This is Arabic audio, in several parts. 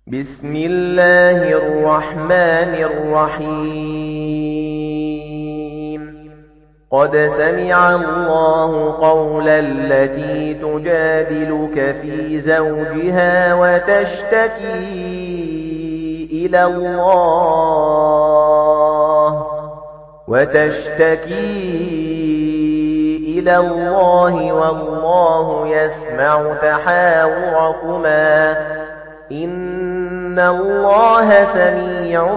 بسم الله الرحمن الرحيم قد سمع الله قول التي تجادلك في زوجها وتشتكي إلى الله والله يسمع تحاوركما إن الله سميع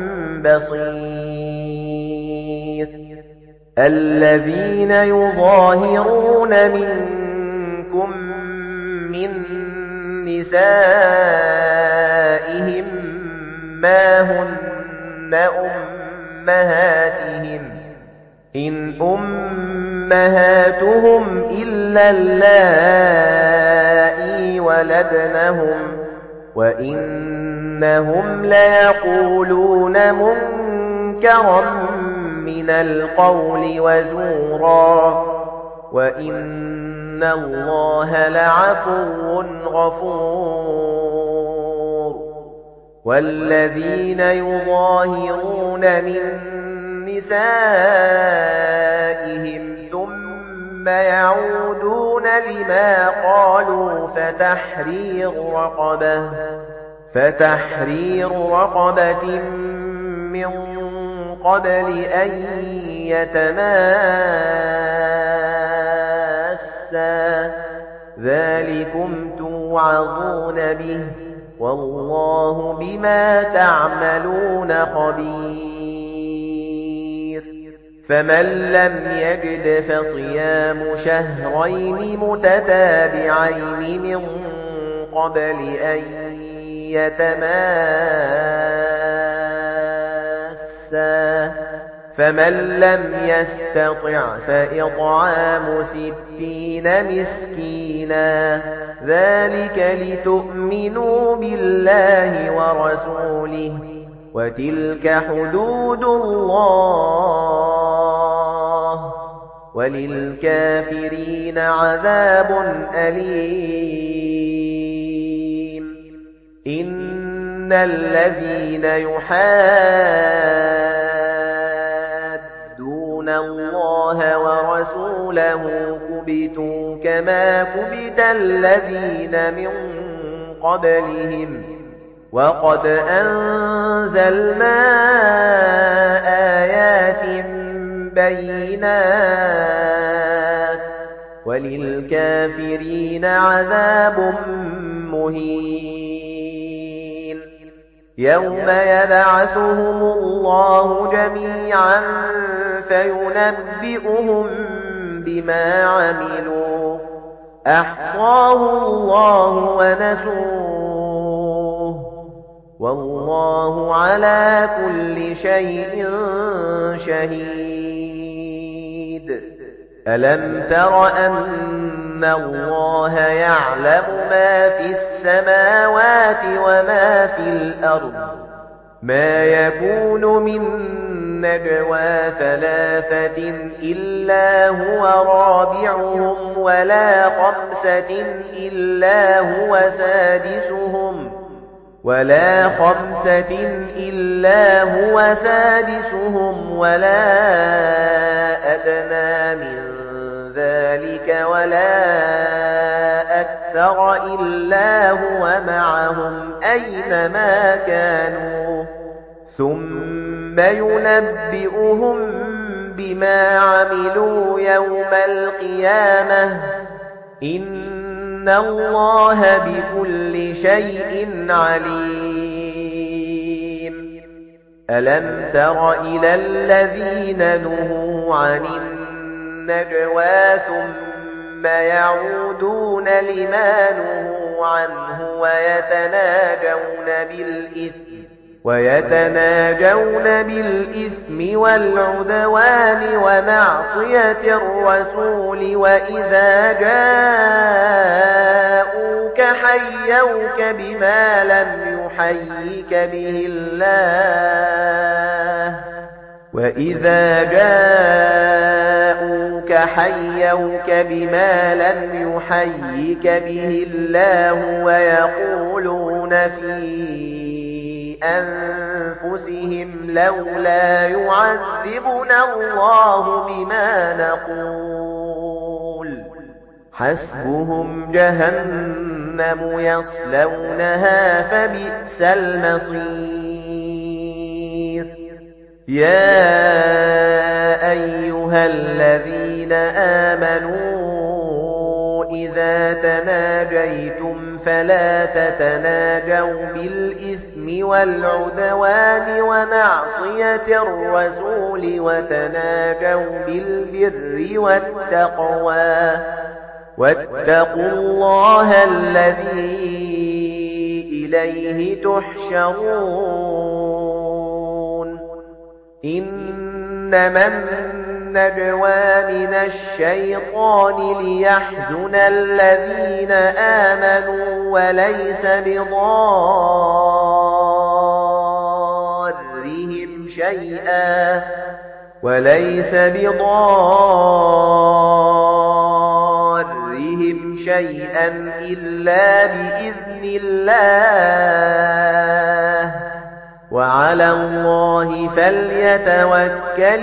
بصير الذين يظاهرون منكم من نسائهم ما هن أمهاتهم إن أمهاتهم إلا اللائي ولدنهم وَإِنَّهُمْ لَيَقُولُونَ مُنكَرًا مِنَ الْقَوْلِ وَزُورًا وَإِنَّ اللَّهَ لَعَفُوٌّ غَفُورٌ وَالَّذِينَ يُظَاهِرُونَ مِن نِّسَائِهِمْ ثُمَّ يَعُودُونَ لِمَا قَالُوا فتحرير رقبة من قبل أن يتماسا ذلكم توعظون به والله بما تعملون خبير فمن لم يجد فصيام شهرين متتابعين من قبل أن يتماسا فمن لم يستطع فإطعام 60 مسكينا ذلك لتؤمنوا بالله ورسوله وتلك حدود الله وللكافرين عذاب أليم إن الذين يحادون الله ورسوله كبتوا كما كبت الذين من قبلهم وقد أنزلنا آيات بينات وللكافرين عذاب مهين يوم يبعثهم الله جميعا فينبئهم بما عملوا أحصاه الله ونسوه والله على كل شيء شهيد ألم تر أن الله يعلم ما في السماوات وما في الأرض ما يكون من نجوى ثلاثة إلا هو رابعهم ولا خمسة إلا هو سادسهم ولا أدنى من ذلك ولا أكثر إلا هو معهم أينما كانوا ثم ينبئهم بما عملوا يوم القيامة إن الله بكل شيء عليم ألم تر إلى الذين نهوا عن النجوى ثم يعودون لما نهوا عنه ويتناجون بالإثم والعدوان ومعصية الرسول وإذا جاءوك حيوك بما لم يحيك به الله وَإِذَا جَاءُوكَ حَيَّوْكَ بِمَا لَمْ يُحَيِّكَ بِهِ اللَّهُ وَيَقُولُونَ في أنفسهم لولا يعذبنا الله بما نقول حسبهم جهنم يصلونها فبئس المصير يا أيها الذين آمنوا إذا تناجيتم فلا تتناجوا بالإثم والعدوان ومعصية الرسول وتناجوا بالبر والتقوى واتقوا الله الذي إليه تحشرون إنما النجوى من الشيطان ليحزن الذين آمنوا وليس بضارهم شيئا إلا بإذن الله وعلى الله فليتوكل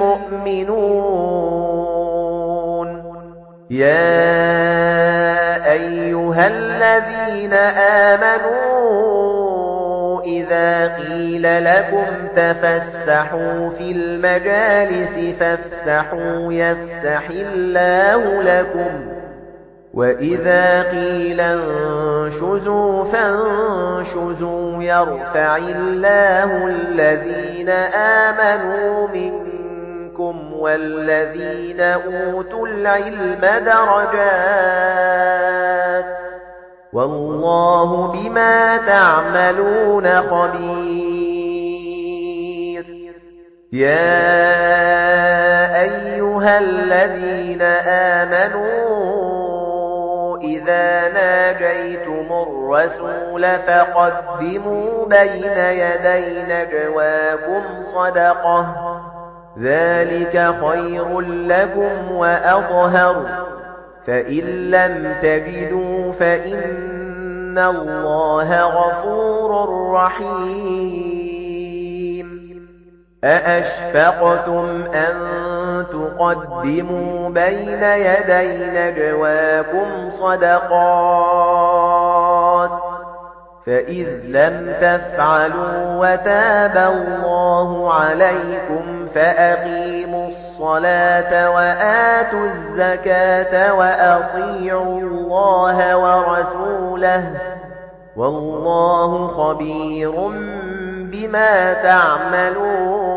المؤمنون يا أيها الذين آمنوا إذا قيل لكم تفسحوا في المجالس فافسحوا يفسح الله لكم وَإِذَا قِيلَ انشُزُوا فَانشُزُوا يَرْفَعِ اللَّهُ الَّذِينَ آمَنُوا مِنكُمْ وَالَّذِينَ أُوتُوا الْعِلْمَ دَرَجَاتٍ وَاللَّهُ بِمَا تَعْمَلُونَ خَبِيرٌ يَا أَيُّهَا الَّذِينَ آمَنُوا إذا ناجيتم الرسول فقدموا بين يدي نجواكم صدقة ذلك خير لكم وأطهر فإن لم تجدوا فإن الله غفور رحيم أأشفقتم أن تقدموا بين يدي نجواكم صدقات فإذ لم تفعلوا وتاب الله عليكم فأقيموا الصلاة وآتوا الزكاة وأطيعوا الله ورسوله والله خبير بما تعملون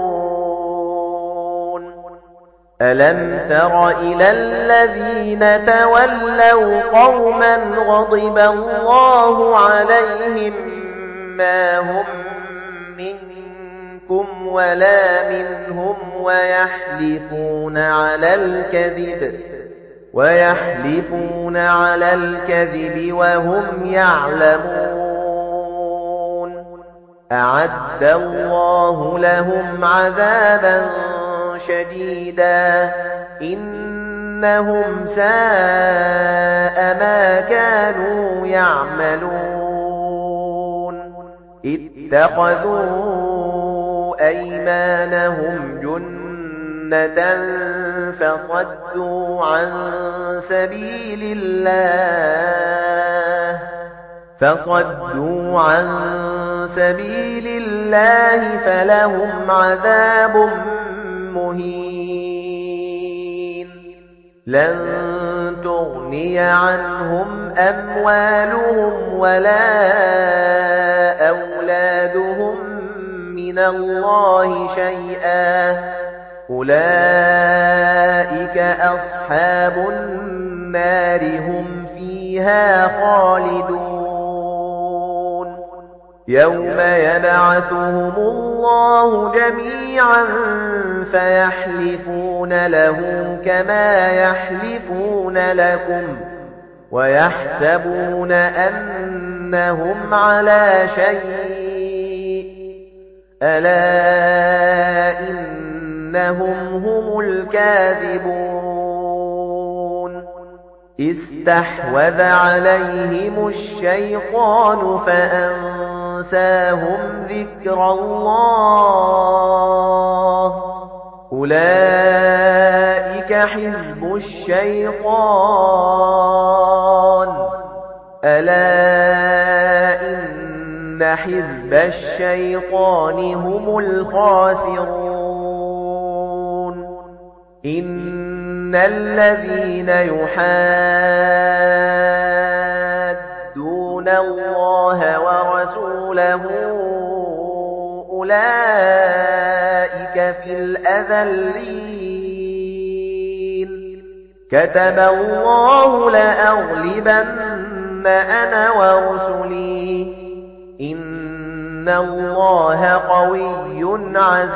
ألم تر إلى الذين تولوا قوما غضب الله عليهم ما هم منكم ولا منهم ويحلفون على الكذب وهم يعلمون أعد الله لهم عذابا شديدا إنهم ساء ما كانوا يعملون اتخذوا أيمانهم جنة فصدوا عن سبيل الله فلهم عذاب مهين لن تغني عنهم أموالهم ولا أولادهم من الله شيئا أولئك أصحاب النار هم فيها خالدون يوم يبعثهم الله جميعا فيحلفون له كما يحلفون لكم ويحسبون أنهم على شيء ألا إنهم هم الكاذبون استحوذ عليهم الشيطان فأنساهم ذكر الله أولئك حزب الشيطان ألا إن حزب الشيطان هم الخاسرون إن الذين يحادون الله ورسوله أولئك في الأذلين كتب الله لأغلبن أنا ورسلي إن الله قوي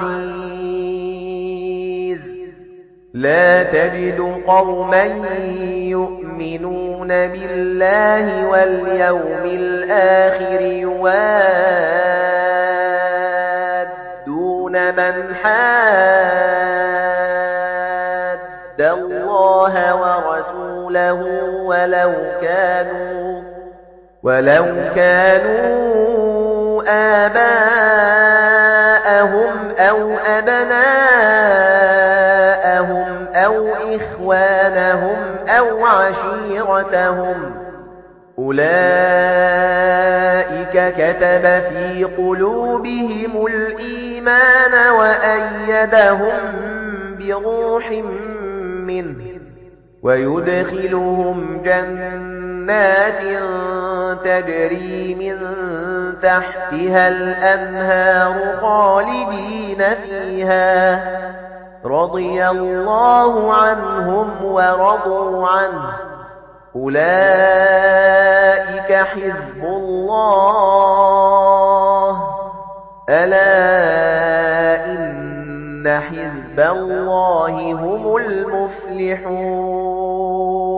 عزيز لا تجد قوما يؤمنون بالله واليوم الآخر يوادون من حاد الله ورسوله ولو كانوا آباءهم أو أبناءهم أو إخوانهم أو عشيرتهم أولئك كتب في قلوبهم الإيمان وأيدهم بروح منه ويدخلهم جنات تجري من تحتها الأنهار خالدين فيها رضي الله عنهم ورضوا عنه أولئك حزب الله ألا إن حزب الله هم المفلحون